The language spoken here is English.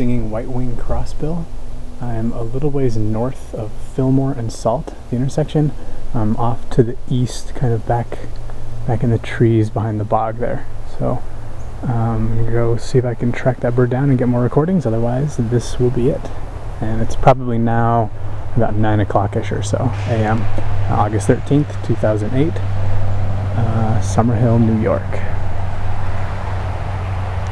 singing white-winged crossbill. I'm a little ways north of Fillmore and Salt, the intersection. I'm off to the east, kind of back in the trees behind the bog there. So I'm gonna go see if I can track that bird down and get more recordings. Otherwise, this will be it. And it's probably now about 9 o'clock-ish or so a.m. August 13th, 2008, Summerhill, New York.